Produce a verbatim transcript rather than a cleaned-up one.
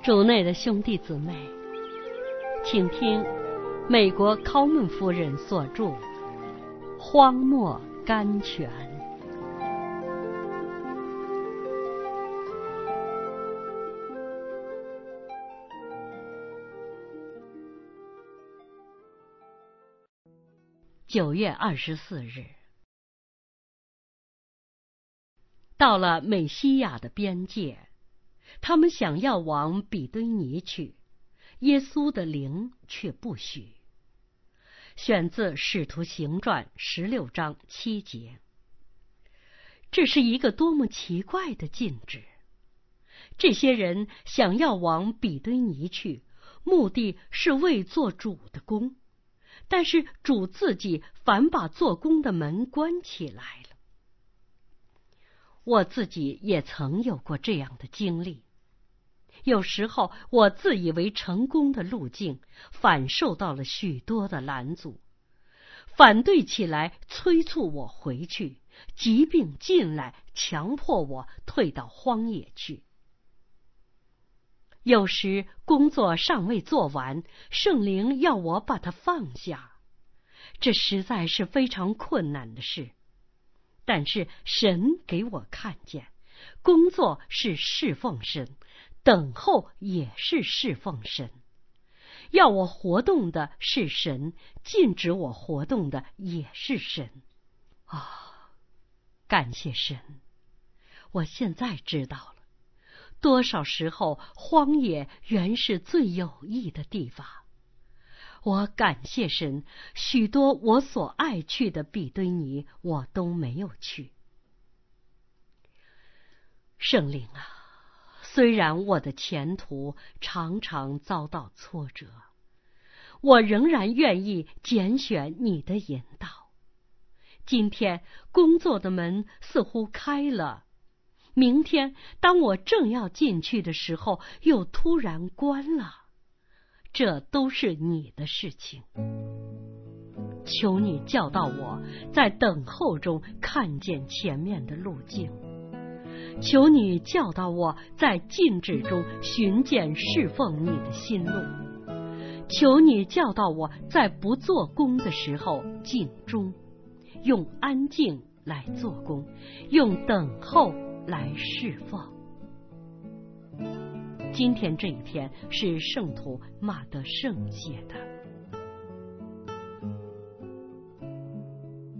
主内的兄弟姊妹，请听美国考门夫人所著《荒漠甘泉》。九月二十四日，到了美西亚的边界，他们想要往比堆尼去，耶稣的灵却不许。选自《使徒行传》十六章七节。这是一个多么奇怪的禁止！这些人想要往比堆尼去，目的是为做主的工，但是主自己反把做工的门关起来了。我自己也曾有过这样的经历。有时候我自以为成功的路径，反受到了许多的拦阻，反对起来催促我回去，疾病进来强迫我退到荒野去。有时工作尚未做完，圣灵要我把它放下，这实在是非常困难的事。但是神给我看见，工作是侍奉神，等候也是侍奉神。要我活动的是神，禁止我活动的也是神。啊、哦，感谢神！我现在知道了，多少时候荒野原是最有益的地方。我感谢神，许多我所爱去的比堆尼，我都没有去。圣灵啊，虽然我的前途常常遭到挫折，我仍然愿意拣选你的引导。今天工作的门似乎开了，明天当我正要进去的时候，又突然关了。这都是你的事情，求你教导我在等候中看见前面的路径，求你教导我在禁止中寻见侍奉你的心路，求你教导我在不做工的时候静中，用安静来做工，用等候来侍奉。今天这一篇是圣徒马德圣写的。